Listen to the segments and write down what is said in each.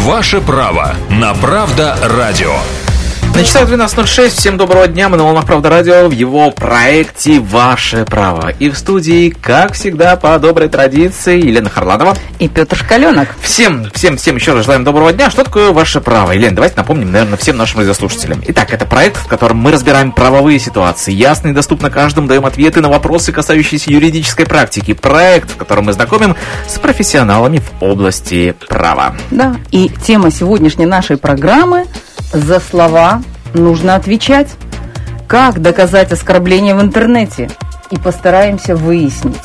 Ваше право на Правда Радио. На часах 12:06. Всем доброго дня. Мы на волнах Правда Радио в его проекте «Ваше право». И в студии, как всегда, по доброй традиции, Елена Харладова и Петр Шкаленок. Всем еще раз желаем доброго дня. Что такое «Ваше право»? Елена, давайте напомним, наверное, всем нашим радиослушателям. Итак, это проект, в котором мы разбираем правовые ситуации. Ясно и доступно каждому даем ответы на вопросы, касающиеся юридической практики. Проект, в котором мы знакомим с профессионалами в области права. Да, и тема сегодняшней нашей программы – «За слова нужно отвечать». Как доказать оскорбление в интернете? И постараемся выяснить,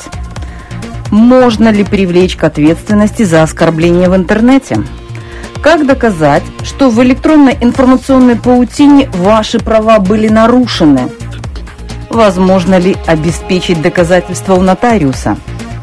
можно ли привлечь к ответственности за оскорбление в интернете. Как доказать, что в электронной информационной паутине ваши права были нарушены? Возможно ли обеспечить доказательства у нотариуса?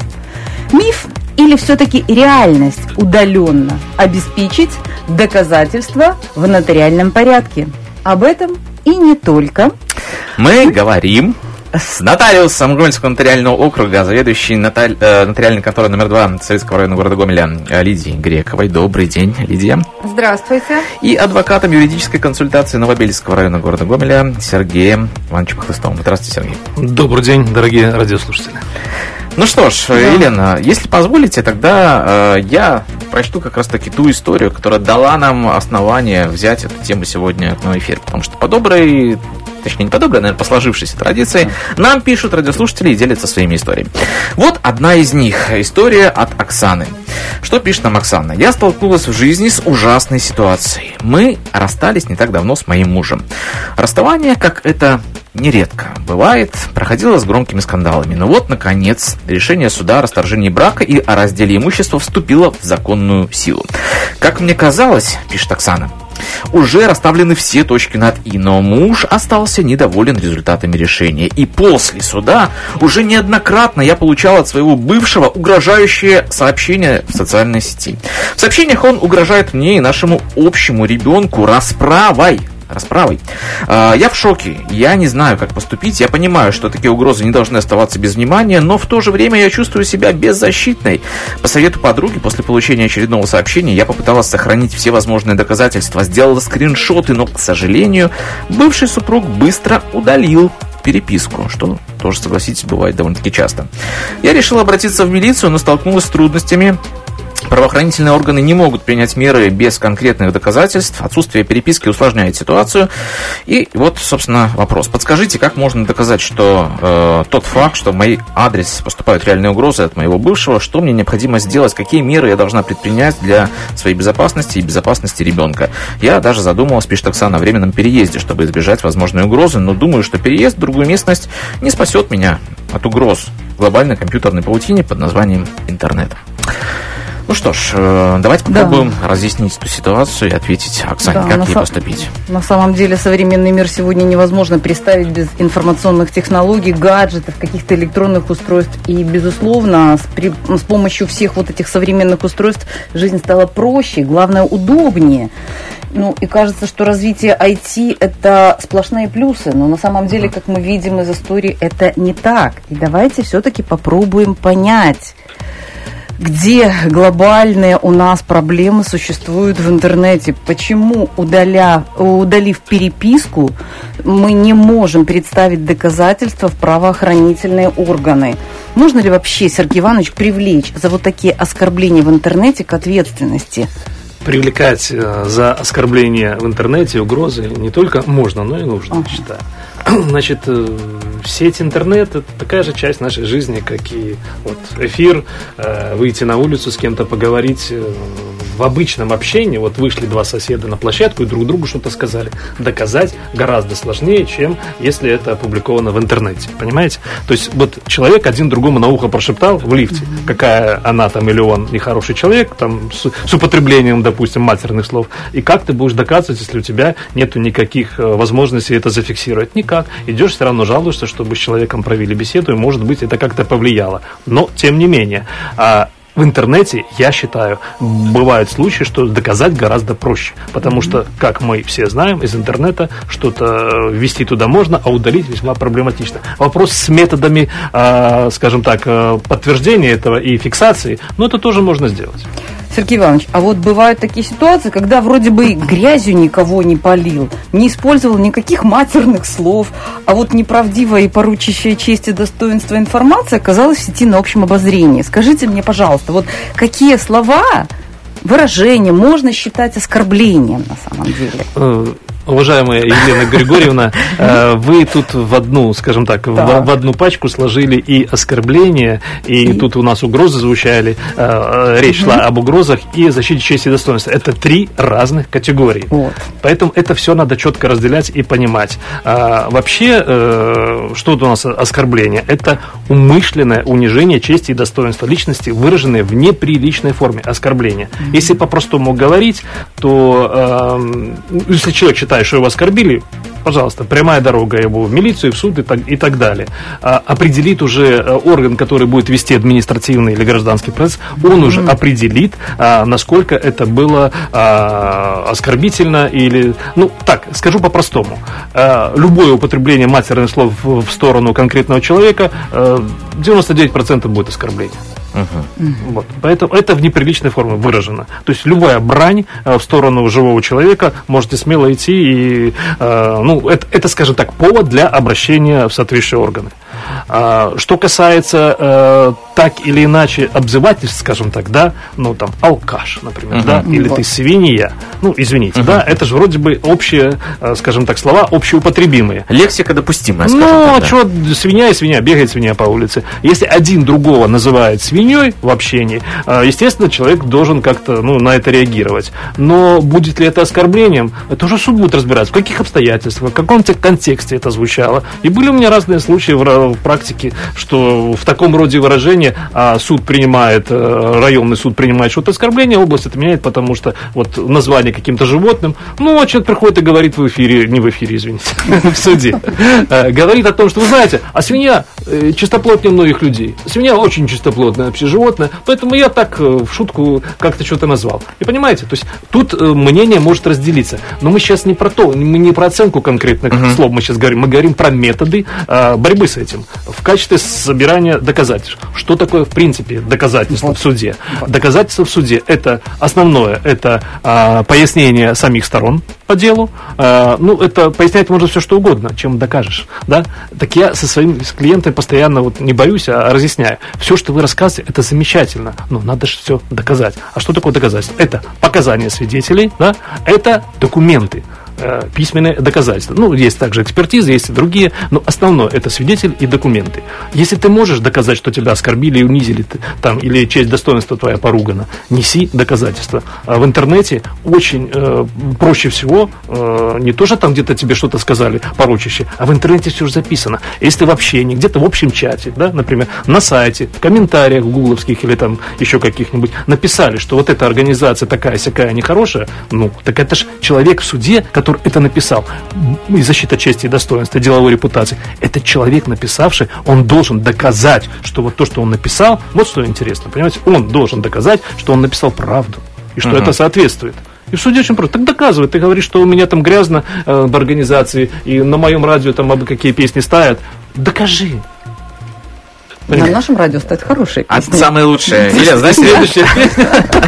Миф или все-таки реальность удаленно обеспечить доказательства в нотариальном порядке? Об этом и не только. Мы говорим с нотариусом Гомельского нотариального округа, заведующей нотариальной конторой номер 2 Советского района города Гомеля Лидией Грековой. Добрый день, Лидия. Здравствуйте. И адвокатом юридической консультации Новобельского района города Гомеля Сергеем Ивановичем Хлыстовым. Здравствуйте, Сергей. Добрый день, дорогие радиослушатели. Ну что ж, да. Елена, если позволите, тогда я прочту как раз-таки ту историю, которая дала нам основание взять эту тему сегодня на эфир. Потому что точнее не по доброй, наверное, по сложившейся традиции, нам пишут радиослушатели и делятся своими историями. Вот одна из них. История от Оксаны. Что пишет нам Оксана? Я столкнулась в жизни с ужасной ситуацией. Мы расстались не так давно с моим мужем. Расставание, как это нередко бывает, проходило с громкими скандалами. Но вот, наконец, решение суда о расторжении брака и о разделе имущества вступило в законную силу. Как мне казалось, пишет Оксана, уже расставлены все точки над «и», но муж остался недоволен результатами решения. И после суда уже неоднократно я получал от своего бывшего угрожающие сообщения в социальной сети. В сообщениях он угрожает мне и нашему общему ребенку расправой. Я в шоке, я не знаю, как поступить. Я понимаю, что такие угрозы не должны оставаться без внимания, но в то же время я чувствую себя беззащитной. По совету подруги, после получения очередного сообщения, я попыталась сохранить все возможные доказательства, сделала скриншоты, но, к сожалению, бывший супруг быстро удалил переписку, что тоже, согласитесь, бывает довольно-таки часто. Я решила обратиться в милицию, но столкнулась с трудностями. Правоохранительные органы не могут принять меры без конкретных доказательств. Отсутствие переписки усложняет ситуацию. И вот, собственно, вопрос. Подскажите, как можно доказать, что тот факт, что в мой адрес поступают реальные угрозы от моего бывшего, что мне необходимо сделать, какие меры я должна предпринять для своей безопасности и безопасности ребенка? Я даже задумалась, пишет Оксана, о временном переезде, чтобы избежать возможной угрозы, но думаю, что переезд в другую местность не спасет меня от угроз глобальной компьютерной паутине под названием интернет. Ну что ж, давайте попробуем разъяснить эту ситуацию и ответить Оксане, как ей поступить. На самом деле современный мир сегодня невозможно представить без информационных технологий, гаджетов, каких-то электронных устройств. И, безусловно, с помощью всех вот этих современных устройств жизнь стала проще, главное, удобнее. Ну, и кажется, что развитие IT – это сплошные плюсы, но на самом деле, как мы видим из истории, это не так. И давайте все-таки попробуем понять, где глобальные у нас проблемы существуют в интернете. Почему, удалив переписку, мы не можем представить доказательства в правоохранительные органы? Можно ли вообще, Сергей Иванович, привлечь за вот такие оскорбления в интернете к ответственности? Привлекать за оскорбления в интернете, угрозы не только можно, но и нужно, я считаю. Значит, сеть интернет – это такая же часть нашей жизни, как и вот эфир, выйти на улицу с кем-то поговорить. В обычном общении, вот вышли два соседа на площадку и друг другу что-то сказали, доказать гораздо сложнее, чем если это опубликовано в интернете, понимаете? То есть вот человек один другому на ухо прошептал в лифте, какая она там или он нехороший человек, там с употреблением, допустим, матерных слов, и как ты будешь доказывать, если у тебя нету никаких возможностей это зафиксировать? Никак. Идешь, все равно жалуешься, чтобы с человеком провели беседу, и, может быть, это как-то повлияло. Но, тем не менее, в интернете, я считаю, бывают случаи, что доказать гораздо проще. Потому что, как мы все знаем, из интернета что-то ввести туда можно, а удалить весьма проблематично. Вопрос с методами, скажем так, подтверждения этого и фиксации, но это тоже можно сделать. Сергей Иванович, а вот бывают такие ситуации, когда вроде бы грязью никого не полил, не использовал никаких матерных слов, а вот неправдивая и порочащая честь и достоинство информация оказалась в сети на общем обозрении. Скажите мне, пожалуйста, вот какие слова, выражения можно считать оскорблением на самом деле? Уважаемая Елена Григорьевна, вы тут в одну, скажем так, в одну пачку сложили и оскорбления, и тут у нас угрозы звучали, речь шла об угрозах и защите чести и достоинства. Это 3 разных категории. Вот. Поэтому это все надо четко разделять и понимать. Вообще, что у нас оскорбление? Это умышленное унижение чести и достоинства личности, выраженное в неприличной форме оскорбления. Если по-простому говорить, то если человек считает, что его оскорбили, пожалуйста, прямая дорога его в милицию, в суд и так далее. Определит уже орган, который будет вести административный или гражданский процесс, он уже определит, насколько это было оскорбительно или... Ну, так, скажу по-простому. Любое употребление матерных слов в сторону конкретного человека 99% будет оскорбление. Вот. Поэтому это в неприличной форме выражено. То есть любая брань в сторону живого человека можете смело идти и это, скажем так, повод для обращения в соответствующие органы. Что касается так или иначе обзывательств, скажем так, да, ну там алкаш, например, да, или ты свинья, ну извините, да, это же вроде бы общие, скажем так, слова общеупотребимые. Лексика допустимая, скажем так. Ну, что свинья и свинья, бегает свинья по улице. Если один другого называет свиньей в общении, естественно, человек должен как-то на это реагировать. Но будет ли это оскорблением, это уже суд будет разбираться, в каких обстоятельствах, в каком контексте это звучало. И были у меня разные случаи в практике, что в таком роде выражения суд принимает, районный суд принимает что-то оскорбление, область отменяет, потому что вот название каким-то животным, а человек приходит и говорит в эфире, не в эфире, извините, в суде, говорит о том, что вы знаете, а свинья чистоплотнее многих людей. Свинья очень чистоплотное вообще животное, поэтому я так в шутку как-то что-то назвал. И понимаете, то есть тут мнение может разделиться. Но мы сейчас не про то, мы не про оценку конкретных слов мы сейчас говорим, мы говорим про методы борьбы с этим в качестве собирания доказательств. Что такое, в принципе, доказательство в суде? Доказательство в суде – это основное, это пояснение самих сторон по делу. Это пояснять можно все, что угодно, чем докажешь. Да? Так я со своими клиентами постоянно не борюсь, а разъясняю. Все, что вы рассказываете, это замечательно, но надо же все доказать. А что такое доказательство? Это показания свидетелей, да? Это документы, письменные доказательства. Есть также экспертизы, есть и другие, но основное – это свидетель и документы. Если ты можешь доказать, что тебя оскорбили и унизили, или честь достоинства твоя поругана, неси доказательства. В интернете очень проще всего, не то, что там где-то тебе что-то сказали порочащее, а в интернете все уже записано. Если в общении, где-то в общем чате, да, например, на сайте, в комментариях гугловских или там еще каких-нибудь написали, что вот эта организация такая-сякая нехорошая, так это же человек в суде, который это написал, и защита чести и достоинства, деловой репутации, этот человек, написавший, он должен доказать, что вот то, что он написал, вот что интересно, понимаете, он должен доказать, что он написал правду, и что это соответствует. И в суде очень просто. Так доказывай. Ты говоришь, что у меня там грязно в организации, и на моем радио там абы какие песни ставят. Докажи. На нашем радио стоят хорошие песни. Самые лучшие. Илья, знаешь, следующая песня.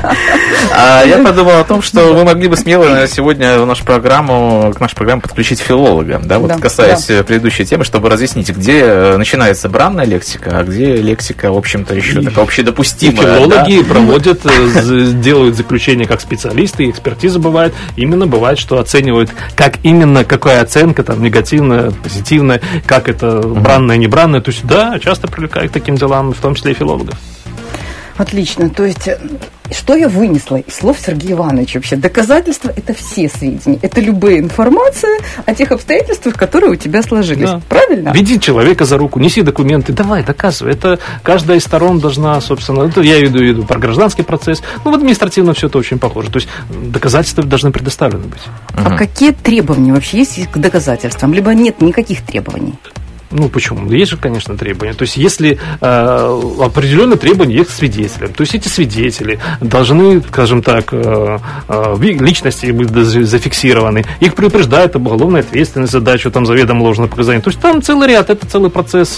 Я подумал о том, что мы могли бы смело сегодня к нашей программе подключить филолога, да, вот касаясь предыдущей темы, чтобы разъяснить, где начинается бранная лексика, а где лексика, в общем-то, еще такая общедопустимая. Филологи проводят, делают заключения как специалисты, экспертиза бывает. Именно бывает, что оценивают, как именно, какая оценка, там, негативная, позитивная, как это бранная, не бранная. То есть, да, часто привлекают таким делам, в том числе и филологов. Отлично. То есть, что я вынесла из слов Сергея Ивановича вообще? Доказательства – это все сведения, это любая информация о тех обстоятельствах, которые у тебя сложились. Да. Правильно? Веди человека за руку, неси документы, давай, доказывай. Это каждая из сторон должна, собственно, это я веду в про гражданский процесс, в административном все это очень похоже. То есть доказательства должны предоставлены быть. А какие требования вообще есть к доказательствам? Либо нет никаких требований? Ну, почему? Есть же, конечно, требования. То есть, если определенные требования есть к свидетелям, то есть эти свидетели должны, скажем так, личности быть зафиксированы, их предупреждают об уголовной ответственности за дачу там заведомо ложных показаний. То есть, там целый ряд, это целый процесс.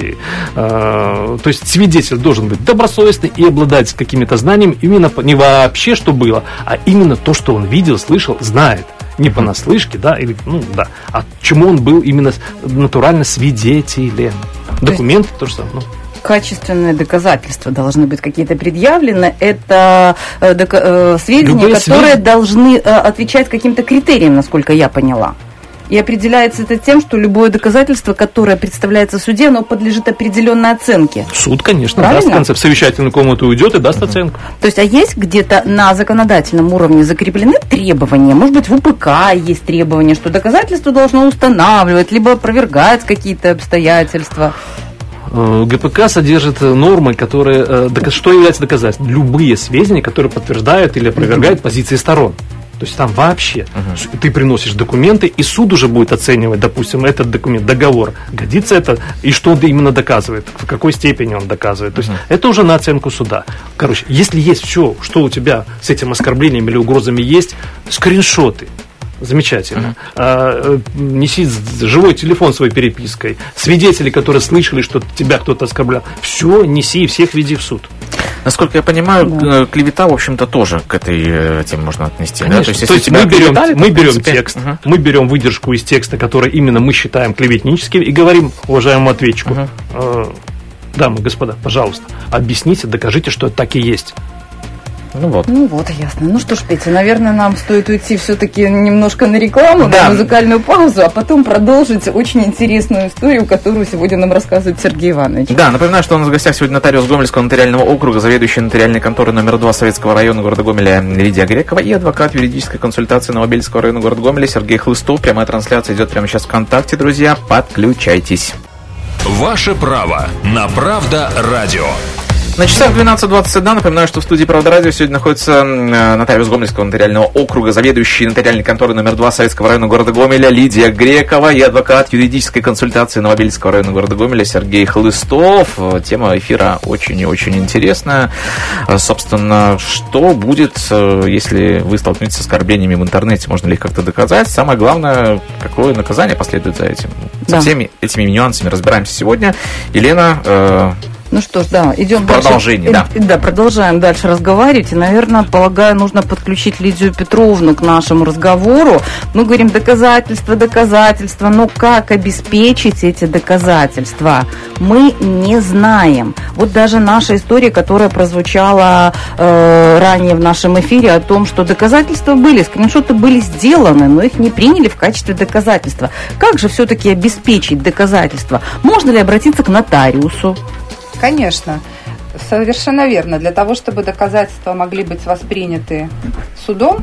То есть, свидетель должен быть добросовестный и обладать какими-то знаниями именно не вообще, что было, а именно то, что он видел, слышал, знает. Не понаслышке, да, или, да, а чему он был именно натурально свидетелем. Документы то же самое. Качественные доказательства должны быть какие-то предъявлены. Это сведения, которые должны отвечать каким-то критериям, насколько я поняла. И определяется это тем, что любое доказательство, которое представляется в суде, оно подлежит определенной оценке. Суд, конечно, правильно? даст в конце в совещательную комнату уйдет и даст оценку. То есть, а есть где-то на законодательном уровне закреплены требования? Может быть, в УПК есть требования, что доказательство должно устанавливать, либо опровергать какие-то обстоятельства? ГПК содержит нормы, которые... Что является доказательством? Любые сведения, которые подтверждают или опровергают позиции сторон. То есть там вообще ты приносишь документы, и суд уже будет оценивать, допустим, этот документ, договор, годится это, и что он именно доказывает, в какой степени он доказывает. То есть это уже на оценку суда. Короче, если есть все, что у тебя с этим оскорблением или угрозами есть, скриншоты. Замечательно. Неси живой телефон своей перепиской. Свидетели, которые слышали, что тебя кто-то оскорблял, все неси и всех веди в суд. Насколько я понимаю, клевета, в общем-то, тоже к этой теме можно отнести. Да? То есть мы берем текст, мы берем выдержку из текста, который именно мы считаем клеветническим, и говорим уважаемому ответчику: дамы и господа, пожалуйста, объясните, докажите, что это так и есть. Ну вот, ясно. Ну что ж, Петя, наверное, нам стоит уйти все-таки немножко на рекламу, на музыкальную паузу, а потом продолжить очень интересную историю, которую сегодня нам рассказывает Сергей Иванович. Да, напоминаю, что у нас в гостях сегодня нотариус Гомельского нотариального округа, заведующий нотариальной конторы номер 2 Советского района города Гомеля Лидия Грекова и адвокат юридической консультации Новобельского района города Гомеля Сергей Хлыстов. Прямая трансляция идет прямо сейчас ВКонтакте, друзья. Подключайтесь. Ваше право на Правда радио. На часах 12:21. Напоминаю, что в студии «Правда радио» сегодня находится нотариус Гомельского нотариального округа, заведующий нотариальной конторой номер 2 Советского района города Гомеля Лидия Грекова и адвокат юридической консультации Новобельского района города Гомеля Сергей Хлыстов. Тема эфира очень и очень интересная. Собственно, что будет, если вы столкнетесь с оскорблениями в интернете? Можно ли их как-то доказать? Самое главное, какое наказание последует за этим? Со всеми этими нюансами разбираемся сегодня. Елена... Ну что ж, да, идем продолжение, дальше. Да, продолжаем дальше разговаривать. И, наверное, полагаю, нужно подключить Лидию Петровну к нашему разговору. Мы говорим доказательства, но как обеспечить эти доказательства? Мы не знаем. Вот даже наша история, которая прозвучала ранее в нашем эфире о том, что доказательства были, скриншоты были сделаны, но их не приняли в качестве доказательства. Как же все-таки обеспечить доказательства? Можно ли обратиться к нотариусу? Конечно, совершенно верно. Для того, чтобы доказательства могли быть восприняты судом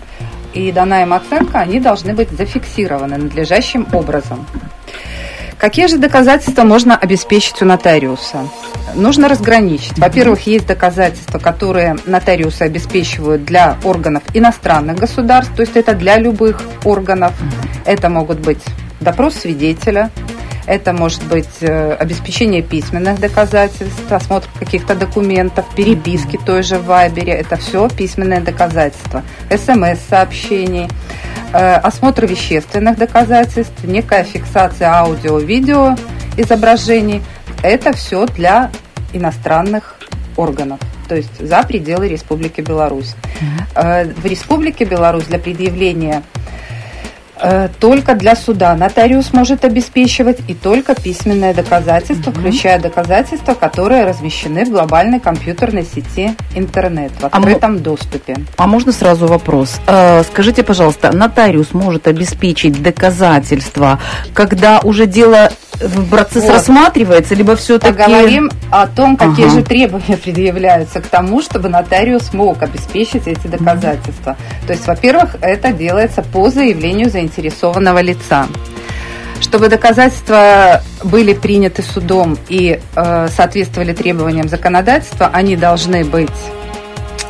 и дана им оценка, они должны быть зафиксированы надлежащим образом. Какие же доказательства можно обеспечить у нотариуса? Нужно разграничить. Во-первых, есть доказательства, которые нотариусы обеспечивают для органов иностранных государств, то есть это для любых органов. Это могут быть допрос свидетеля, это может быть обеспечение письменных доказательств, осмотр каких-то документов, переписки той же в Вайбере. Это все письменные доказательства. СМС-сообщений, осмотр вещественных доказательств, некая фиксация аудио-видео изображений. Это все для иностранных органов, то есть за пределы Республики Беларусь. В Республике Беларусь для предъявления только для суда нотариус может обеспечивать и только письменное доказательство, включая доказательства, которые размещены в глобальной компьютерной сети интернет в открытом доступе. А можно сразу вопрос? Скажите, пожалуйста, нотариус может обеспечить доказательства, когда уже дело процесс рассматривается, либо все-таки... Поговорим о том, какие же требования предъявляются к тому, чтобы нотариус мог обеспечить эти доказательства. То есть, во-первых, это делается по заявлению заинтересованного лица. Чтобы доказательства были приняты судом и соответствовали требованиям законодательства, они должны быть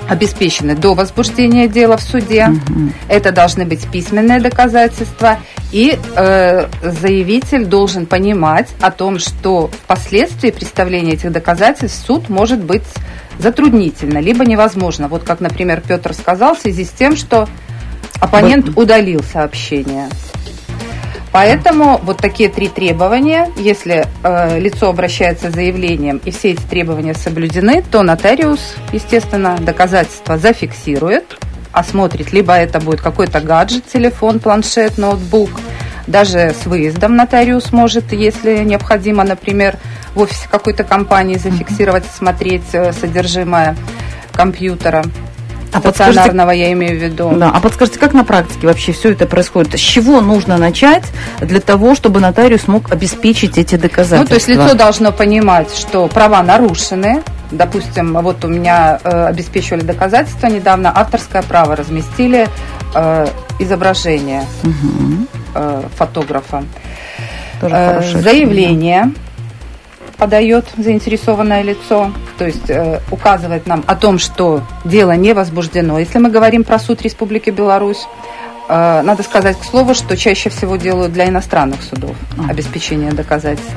обеспечены до возбуждения дела в суде. Это должны быть письменные доказательства. И заявитель должен понимать о том, что впоследствии представления этих доказательств суд может быть затруднительно, либо невозможно. Вот как, например, Петр сказал, в связи с тем, что оппонент удалил сообщение. Поэтому вот такие 3 требования, если лицо обращается с заявлением и все эти требования соблюдены, то нотариус, естественно, доказательства зафиксирует, осмотрит, либо это будет какой-то гаджет, телефон, планшет, ноутбук, даже с выездом нотариус может, если необходимо, например, в офисе какой-то компании зафиксировать, смотреть содержимое компьютера. Стационарного, я имею в виду. Да, а подскажите, как на практике вообще все это происходит? С чего нужно начать для того, чтобы нотариус мог обеспечить эти доказательства? Ну, то есть лицо должно понимать, что права нарушены. Допустим, вот у меня обеспечивали доказательства недавно, авторское право, разместили изображение фотографа. Заявление подает заинтересованное лицо, то есть указывает нам о том, что дело не возбуждено. Если мы говорим про суд Республики Беларусь, надо сказать, к слову, что чаще всего делают для иностранных судов обеспечение доказательств,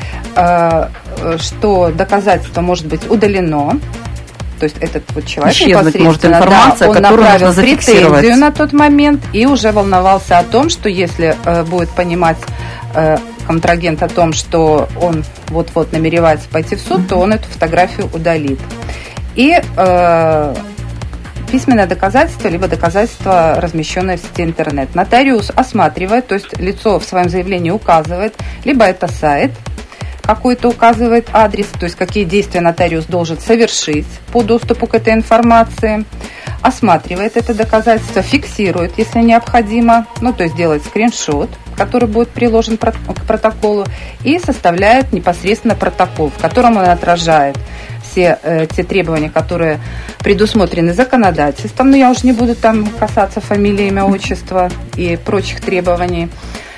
что доказательство может быть удалено, то есть этот вот человек непосредственно, информация, он направил претензию на тот момент и уже волновался о том, что если будет понимать контрагент о том, что он вот-вот намеревается пойти в суд, то он эту фотографию удалит. И письменное доказательство, либо доказательство, размещенное в сети интернет. Нотариус осматривает, то есть лицо в своем заявлении указывает, либо это сайт какой-то указывает адрес, то есть какие действия нотариус должен совершить по доступу к этой информации, осматривает это доказательство, фиксирует, если необходимо, ну, то есть делает скриншот, который будет приложен к протоколу, и составляет непосредственно протокол, в котором он отражает все те требования, которые предусмотрены законодательством, но я уже не буду там касаться фамилии, имя, отчества и прочих требований.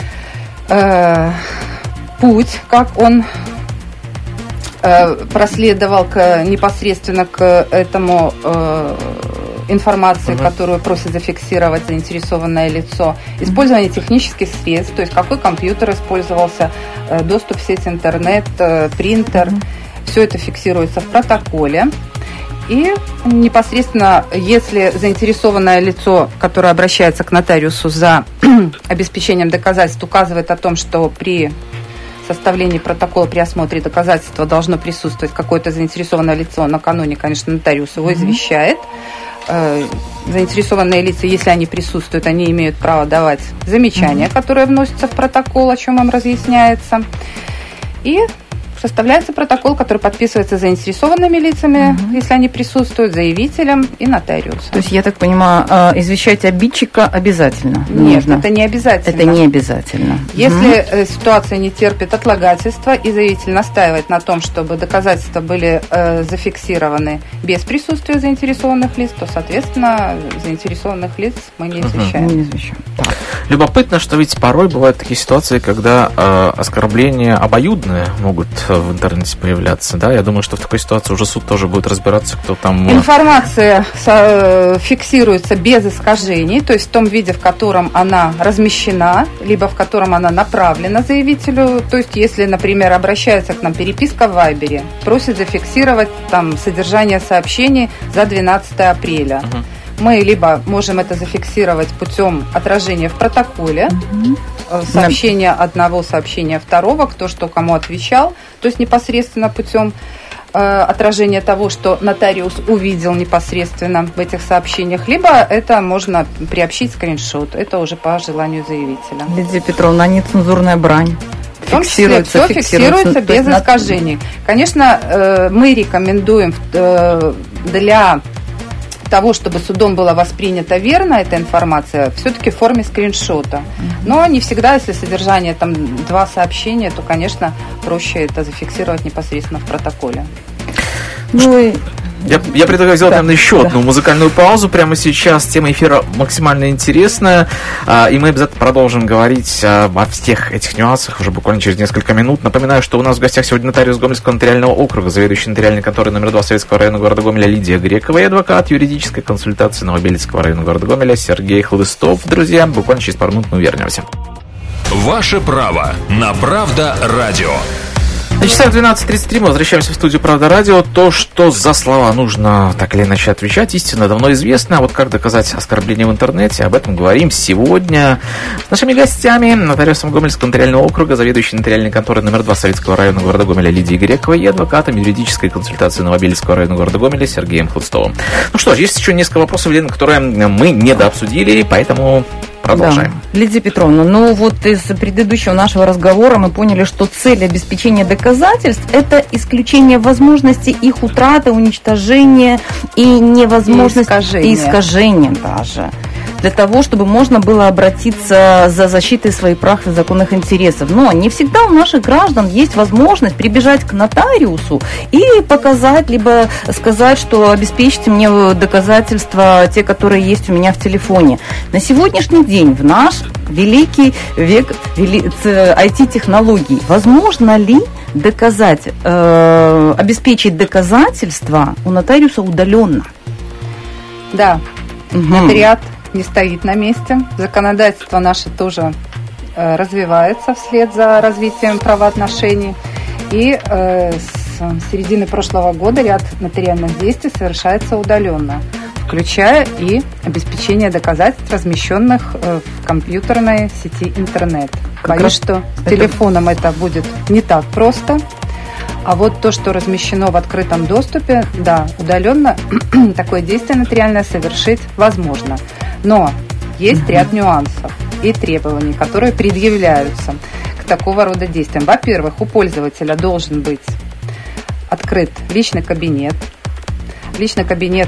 Путь, как он проследовал непосредственно к этому информации, которую просит зафиксировать заинтересованное лицо, использование технических средств, то есть какой компьютер использовался, доступ в сеть интернет, принтер, все это фиксируется в протоколе. И непосредственно, если заинтересованное лицо, которое обращается к нотариусу за обеспечением доказательств, указывает о том, что при составлении протокола, при осмотре доказательства должно присутствовать какое-то заинтересованное лицо, накануне, конечно, нотариус его извещает. Заинтересованные лица, если они присутствуют, они имеют право давать замечания, которые вносятся в протокол, о чем им разъясняется. И составляется протокол, который подписывается заинтересованными лицами, если они присутствуют, заявителем и нотариусом. То есть, я так понимаю, извещать обидчика обязательно? Нет, это не обязательно. Это не обязательно. Если ситуация не терпит отлагательства, и заявитель настаивает на том, чтобы доказательства были зафиксированы без присутствия заинтересованных лиц, то, соответственно, заинтересованных лиц мы не извещаем. Не извещаем. Любопытно, что ведь порой бывают такие ситуации, когда оскорбления обоюдные могут в интернете появляться, да? Я думаю, что в такой ситуации уже суд тоже будет разбираться, кто там... Информация фиксируется без искажений, то есть в том виде, в котором она размещена, либо в котором она направлена заявителю. То есть если, например, обращается к нам переписка в Вайбере, просит зафиксировать там содержание сообщений за 12 апреля. Мы либо можем это зафиксировать путем отражения в протоколе, сообщения одного, сообщения второго, кто что кому отвечал, то есть непосредственно путем отражения того, что нотариус увидел непосредственно в этих сообщениях, либо это можно приобщить скриншот, это уже по желанию заявителя. Лидия Петровна, нецензурная брань. В том числе все фиксируется без искажений. Конечно, мы рекомендуем для того, чтобы судом была воспринята верно эта информация, все-таки в форме скриншота. Но не всегда, если содержание там 2 сообщения, то, конечно, проще это зафиксировать непосредственно в протоколе. Ну и Я предлагаю сделать, наверное, еще одну музыкальную паузу прямо сейчас. Тема эфира максимально интересная, и мы обязательно продолжим говорить о всех этих нюансах уже буквально через несколько минут. Напоминаю, что у нас в гостях сегодня нотариус Гомельского нотариального округа, заведующий нотариальной конторой номер 2 Советского района города Гомеля Лидия Грекова и адвокат юридической консультации Новобелецкого района города Гомеля Сергей Хлыстов. Друзья, буквально через пару минут мы вернемся. Ваше право на Правда Радио. На часах 12:33 мы возвращаемся в студию «Правда Радио». То, что за слова нужно так или иначе отвечать, истина давно известна. А вот как доказать оскорбление в интернете, об этом говорим сегодня с нашими гостями, нотариусом Гомельского нотариального округа, заведующей нотариальной конторой номер 2 Советского района города Гомеля Лидией Грековой и адвокатом юридической консультации Новобелецкого района города Гомеля Сергеем Хлыстовым. Ну что ж, есть еще несколько вопросов, Лена, которые мы недообсудили, поэтому... Продолжаем. Да. Лидия Петровна, ну вот из предыдущего нашего разговора мы поняли, что цель обеспечения доказательств – это исключение возможности их утраты, уничтожения и невозможности искажения даже. Для того, чтобы можно было обратиться за защитой своих прав и законных интересов. Но не всегда у наших граждан есть возможность прибежать к нотариусу и показать, либо сказать, что обеспечьте мне доказательства, те, которые есть у меня в телефоне. На сегодняшний день, в наш великий век IT-технологий, возможно ли доказать, обеспечить доказательства у нотариуса удаленно? Да, нотариат не стоит на месте. Законодательство наше тоже развивается вслед за развитием правоотношений. И с середины прошлого года ряд нотариальных действий совершается удаленно, включая и обеспечение доказательств, размещенных в компьютерной сети интернет. Боюсь, что с телефоном это будет не так просто. А вот то, что размещено в открытом доступе, да, удаленно такое действие нотариальное совершить возможно. Но есть ряд нюансов и требований, которые предъявляются к такого рода действиям. Во-первых, у пользователя должен быть открыт личный кабинет. Личный кабинет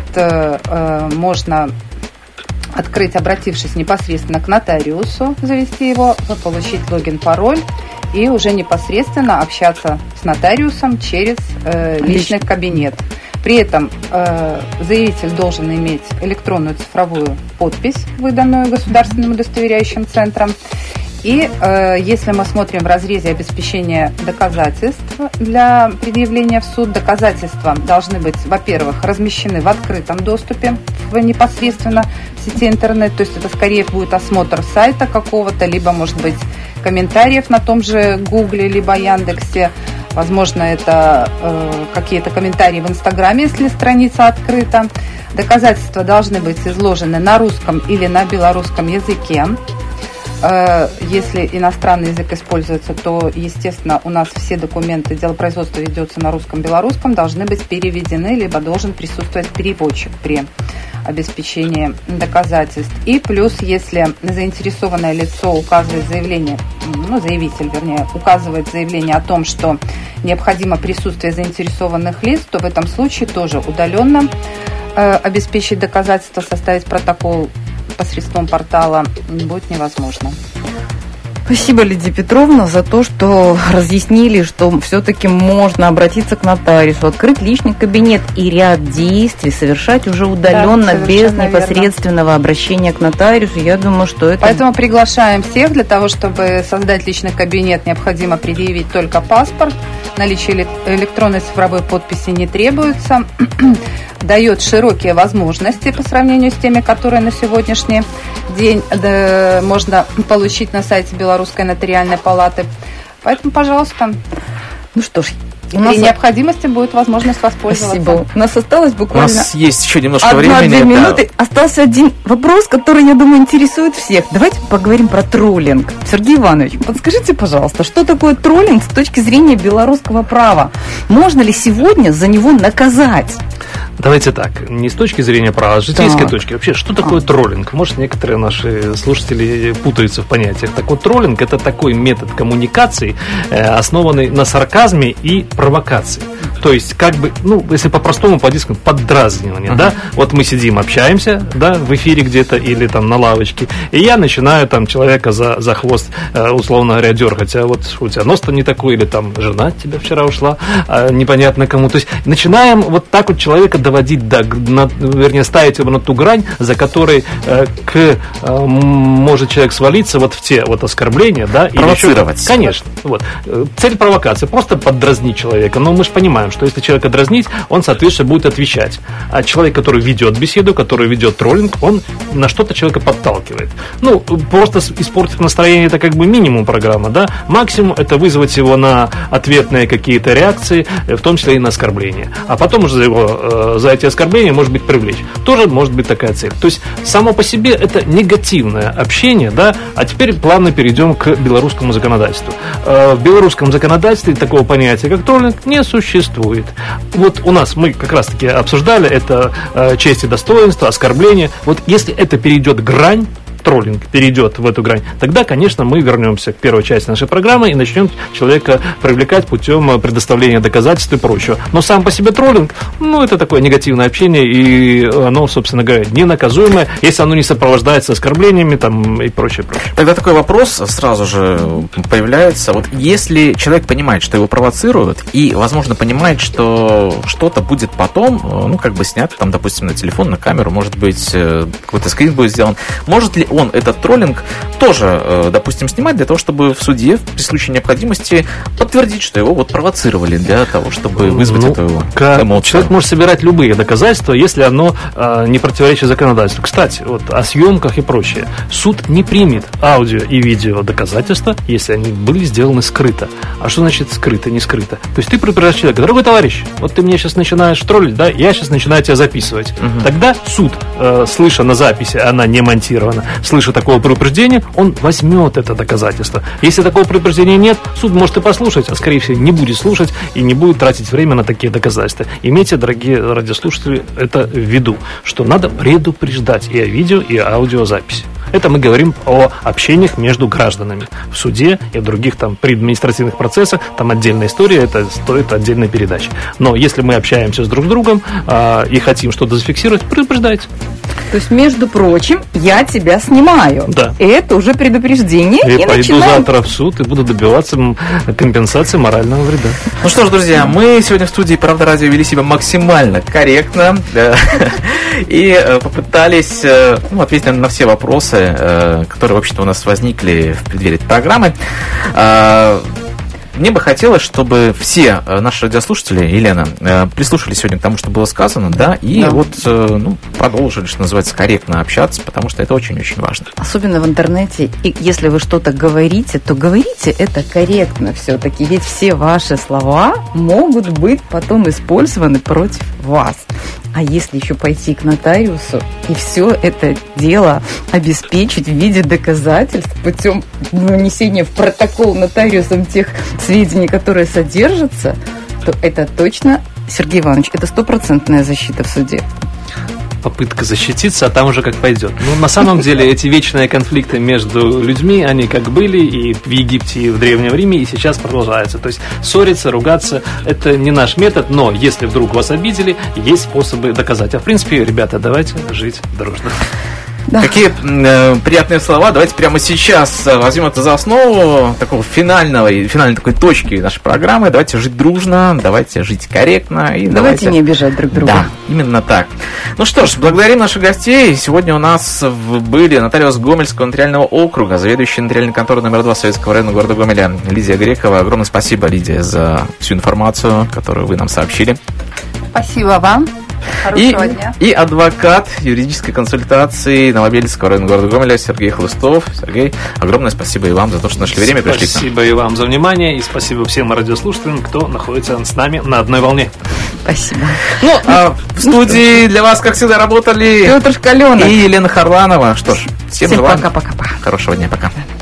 можно открыть, обратившись непосредственно к нотариусу, завести его, получить логин-пароль и уже непосредственно общаться с нотариусом через личный кабинет. При этом заявитель должен иметь электронную цифровую подпись, выданную государственным удостоверяющим центром. И если мы смотрим в разрезе обеспечения доказательств для предъявления в суд, доказательства должны быть, во-первых, размещены в открытом доступе непосредственно в сети интернет, то есть это скорее будет осмотр сайта какого-то, либо, может быть, комментариев на том же Гугле, либо Яндексе. Возможно, это какие-то комментарии в Инстаграме, если страница открыта. Доказательства должны быть изложены на русском или на белорусском языке. Если иностранный язык используется, то, естественно, у нас все документы, делопроизводство ведется на русском, белорусском, должны быть переведены, либо должен присутствовать переводчик при обеспечении доказательств. И плюс, если заинтересованное лицо указывает заявление, заявитель, вернее, указывает заявление о том, что необходимо присутствие заинтересованных лиц, то в этом случае тоже удаленно обеспечить доказательства, составить протокол посредством портала будет невозможно. Спасибо, Лидия Петровна, за то, что разъяснили, что все-таки можно обратиться к нотариусу, открыть личный кабинет и ряд действий совершать уже удаленно, без непосредственного обращения к нотариусу. Я думаю, что это... Поэтому приглашаем всех. Для того, чтобы создать личный кабинет, необходимо предъявить только паспорт. Наличие электронной цифровой подписи не требуется. Дает широкие возможности по сравнению с теми, которые на сегодняшний день можно получить на сайте Белорусской нотариальной палаты. Поэтому, пожалуйста. Ну что ж, при необходимости будет возможность воспользоваться. Спасибо. У нас осталось буквально... У нас есть еще немножко времени. 1-2 минуты. Остался один вопрос, который, я думаю, интересует всех. Давайте поговорим про троллинг. Сергей Иванович, подскажите, пожалуйста, что такое троллинг с точки зрения белорусского права? Можно ли сегодня за него наказать? Давайте так, не с точки зрения права, а с житейской точки. Вообще, что такое троллинг? Может, некоторые наши слушатели путаются в понятиях. Так вот, троллинг – это такой метод коммуникации, основанный на сарказме и провокации. То есть, как бы, ну, если по-простому, по-английски, поддразнивание, да? Вот мы сидим, общаемся, да, в эфире где-то или там на лавочке, и я начинаю там человека за хвост, условно говоря, дергать, а вот у тебя нос-то не такой, или там жена от тебя вчера ушла, непонятно кому. То есть, начинаем вот так вот человека доводить вернее, ставить его на ту грань, за которой может человек свалиться вот в те вот оскорбления, да? Провоцировать. Или конечно. Вот. Цель провокации, просто поддразнить человека. Но мы же понимаем, что если человека дразнить, он, соответственно, будет отвечать. А человек, который ведет беседу, который ведет троллинг, он на что-то человека подталкивает. Ну, просто испортить настроение — это как бы минимум программы, да? Максимум — это вызвать его на ответные какие-то реакции, в том числе и на оскорбления. А потом уже за эти оскорбления, может быть, привлечь. Тоже может быть такая цель. То есть, само по себе это негативное общение, да? А теперь плавно перейдем к белорусскому законодательству. В белорусском законодательстве такого понятия, как троллинг, не существует. Вот у нас мы как раз-таки обсуждали это честь и достоинство, оскорбление. Вот если это перейдет грань, троллинг перейдет в эту грань, тогда, конечно, мы вернемся к первой части нашей программы и начнем человека привлекать путем предоставления доказательств и прочего. Но сам по себе троллинг, ну, это такое негативное общение, и оно, собственно говоря, ненаказуемое, если оно не сопровождается оскорблениями там, и прочее. Тогда такой вопрос сразу же появляется. Вот если человек понимает, что его провоцируют, и, возможно, понимает, что что-то будет потом, ну, как бы снято, там, допустим, на телефон, на камеру, может быть, какой-то скрин будет сделан, может ли он этот троллинг тоже, допустим, снимать для того, чтобы в суде при случае необходимости подтвердить, что его вот провоцировали для того, чтобы вызвать эту эмоцию? Человек может собирать любые доказательства, если оно не противоречит законодательству. Кстати, вот о съемках и прочее. Суд не примет аудио и видео доказательства, если они были сделаны скрыто. А что значит скрыто, не скрыто? То есть ты предупреждаешь человека: дорогой товарищ, вот ты мне сейчас начинаешь троллить, да, я сейчас начинаю тебя записывать. Тогда суд, слыша на записи, она не монтирована, слыша такого предупреждения, он возьмет это доказательство. Если такого предупреждения нет, суд может и послушать, а скорее всего не будет слушать и не будет тратить время на такие доказательства. Имейте, дорогие радиослушатели, это в виду, что надо предупреждать и о видео, и о аудиозаписи. Это мы говорим о общениях между гражданами. В суде и в других там предадминистративных процессах, там отдельная история, это стоит отдельной передачи. Но если мы общаемся с друг с другом и хотим что-то зафиксировать, предупреждайте. То есть, между прочим, я тебя снимаю. Да. И это уже предупреждение. Я пойду завтра в суд и буду добиваться компенсации морального вреда. Ну что ж, друзья, мы сегодня в студии «Правда радио» вели себя максимально корректно и попытались ответить на все вопросы, которые, в общем-то, у нас возникли в преддверии этой программы. Мне бы хотелось, чтобы все наши радиослушатели, Елена, прислушались сегодня к тому, что было сказано, да, и продолжили, что называется, корректно общаться, потому что это очень-очень важно. Особенно в интернете. И если вы что-то говорите, то говорите это корректно все-таки, ведь все ваши слова могут быть потом использованы против вас. А если еще пойти к нотариусу и все это дело обеспечить в виде доказательств путем внесения в протокол нотариусом тех сведений, которые содержатся, то это точно, Сергей Иванович, это 100% защита в суде. Попытка защититься, а там уже как пойдет. Ну, на самом деле, эти вечные конфликты между людьми, они как были и в Египте, и в Древнем Риме, и сейчас продолжаются. То есть ссориться, ругаться – это не наш метод, но если вдруг вас обидели, есть способы доказать. А в принципе, ребята, давайте жить дружно. Да. Какие приятные слова. Давайте прямо сейчас возьмем это за основу такого финальной такой точки нашей программы. Давайте жить дружно, давайте жить корректно. И давайте не обижать друг друга. Да, именно так. Ну что ж, благодарим наших гостей. Сегодня у нас были нотариус Гомельского нотариального округа, заведующий нотариальной конторы номер 2 Советского района города Гомеля Лидия Грекова. Огромное спасибо, Лидия, за всю информацию, которую вы нам сообщили. Спасибо вам. Хорошего дня. И адвокат юридической консультации Новобельского района города Гомеля Сергей Хлыстов. Сергей, огромное спасибо и вам за то, что нашли время и пришли. Спасибо и вам за внимание, и спасибо всем радиослушателям, кто находится с нами на одной волне. Спасибо. Ну, а в студии для вас, как всегда, работали Петр Шкаленок и Елена Харланова. Что ж, всем желаем пока-пока. Хорошего дня, пока.